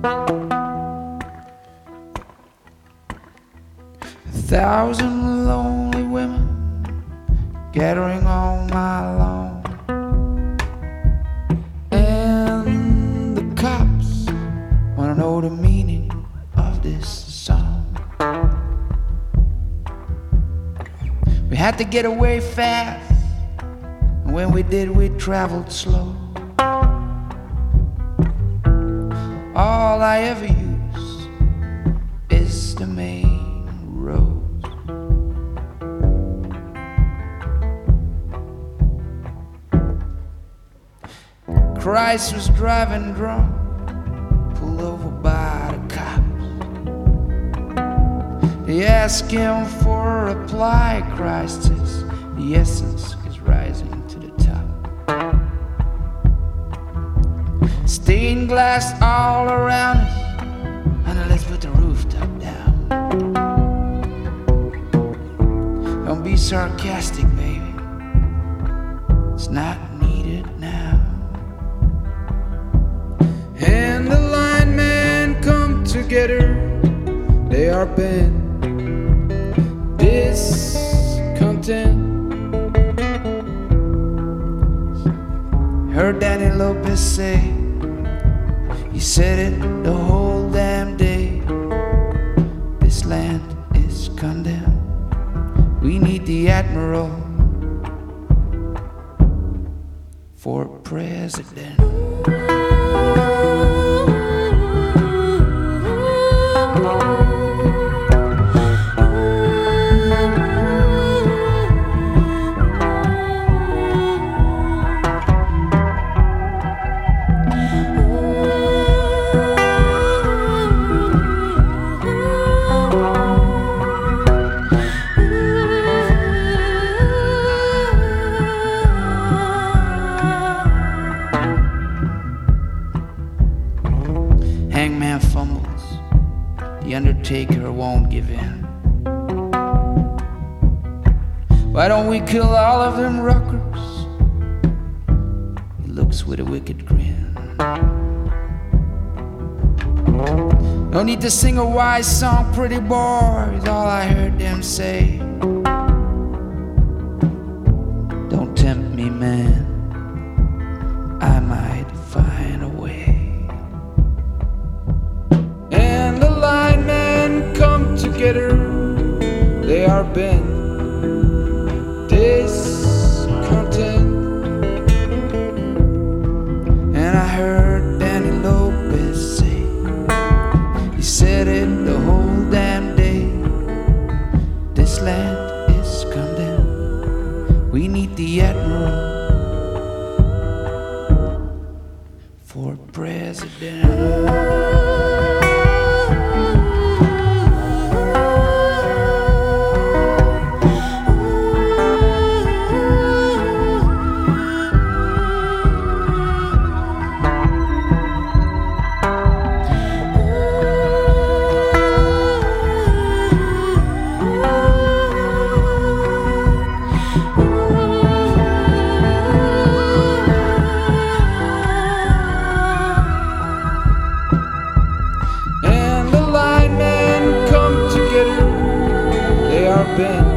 1,000 lonely women gathering on my lawn, and the cops wanna know the meaning of this song. We had to get away fast, and when we did, we traveled slow. All I ever use is the main road. Christ was driving drunk, pulled over by the cops. They asked him for a reply. Christ says the essence is rising to the top. Stained glass all around us, and let's put the rooftop down. Don't be sarcastic, baby, it's not needed now. And the linemen come together, they are bent, discontent. Heard Danny Lopez say, he said it the whole damn day, this land is condemned. We need the Admiral for president. Hangman fumbles, the Undertaker won't give in. Why don't we kill all of them ruckers? He looks with a wicked grin. No need to sing a wise song, pretty boy, is all I heard them say. Don't tempt me, man, I might find a way. And the linemen come together, they are bent, discontent. And I heard Danny Lopez say, he said it the whole damn day, this land is condemned. We need the Admiral for president. Been